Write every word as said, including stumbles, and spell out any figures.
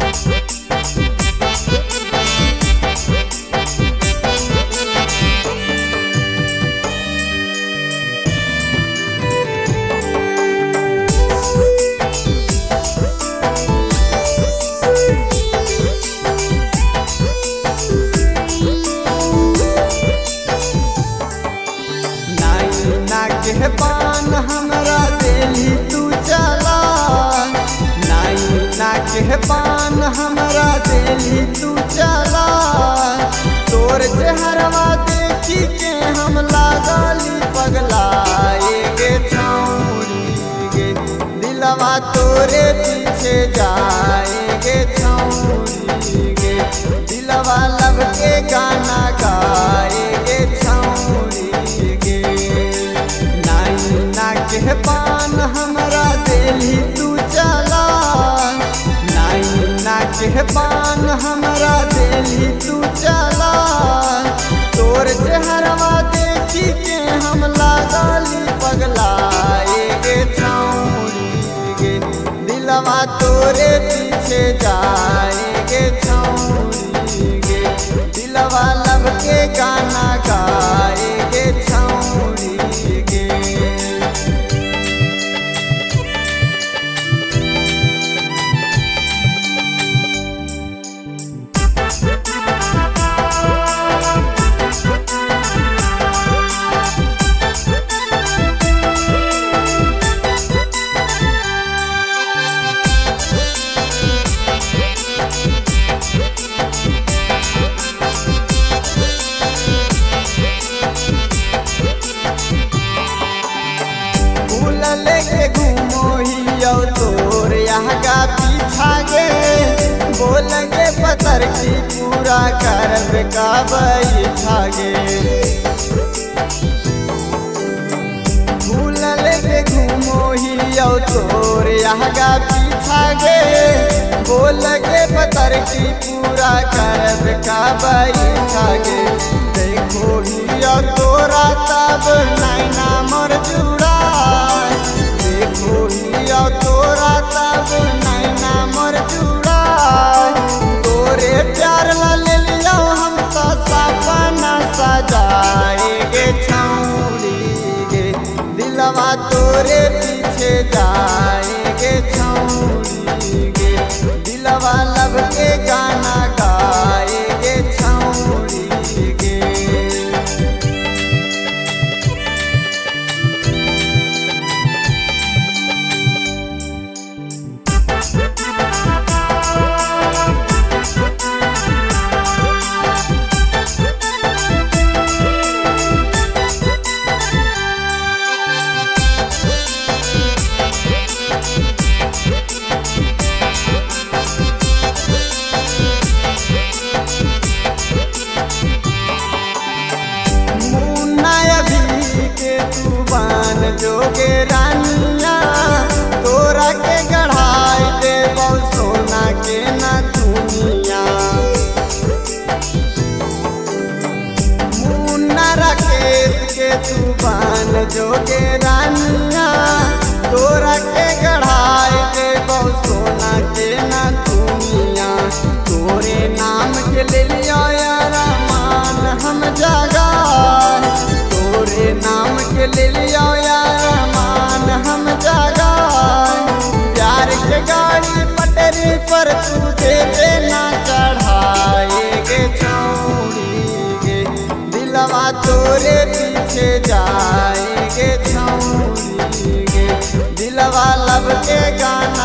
के पान हमरा देली तू चला नाई ना के पान हमरा देली तू चला तोर चेहरवा देखी के हम लागली पगलाए गे छौरी गे दिलवा तोरे पीछे जाए गे छौरी गे दिलवा लब के गाना गाए गे छौरी गे के पान हमरा देली तू चला नाई ना के पान हमरा देली तू चला तोर चेहरवा देखी के हम लागली पगलाए गे छौरी गे दिलवा तोरे पीछे जाए गे छौरी गे दिलवा लब के गाना गाए गे छौरी गे। लेके घूमो ही तोर यहाँ का पीछा गे बोल गे पतर की पूरा कर का बैठा गे भूल लेके घूमो ही तोर यहाँ का पीछा गे बोल गे पतर की पूरा कर का बैठा गे देखो ही तोरा तब नैना मर जुड़ा देखो हिया तोरा तब नैना मर जुड़ा तोरे प्यार ला ले लिया हम तो सपना सजाए गे छौरी गे दिलवा तोरे पीछे जाए गे छौरी गे दिलवा लब के गाना गाए गे छौरी गे। जोगे रानिया तोरा के गढ़ाई दे सोना के ना दुनिया मुन्ना राकेश के तूफान जोगे रानिया तोरा के गढ़ाई दे सोना के ना दुनिया तोरे नाम के ले लिया यार मान हम जागा तोरे नाम के ले लिया हम जागा प्यार के गाड़ी पटरी पर तू दे देना चढ़ाए गे छौरी गे दिलवा तोरे पीछे जाए गे छौरी गे दिलवा लब के गाना